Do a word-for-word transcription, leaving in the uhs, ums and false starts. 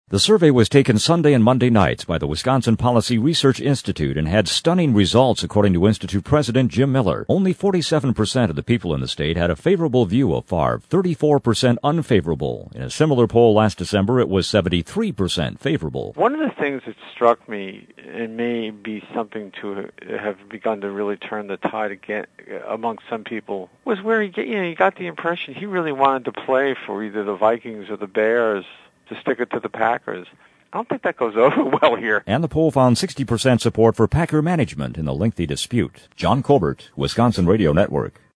The survey was taken Sunday and Monday nights by the Wisconsin Policy Research Institute and had stunning results according to Institute President Jim Miller. Only forty-seven percent of the people in the state had a favorable view of Favre, thirty-four percent unfavorable. In a similar poll last December, it was seventy-three percent favorable. One of the things that struck me, and may be something to have begun to really turn the tide again among some people, was where he, you know, you got the impression he really wanted to play for either the Vikings or the Bears, to stick it to the Packers. I don't think that goes over well here. And the poll found sixty percent support for Packer management in the lengthy dispute. John Colbert, Wisconsin Radio Network.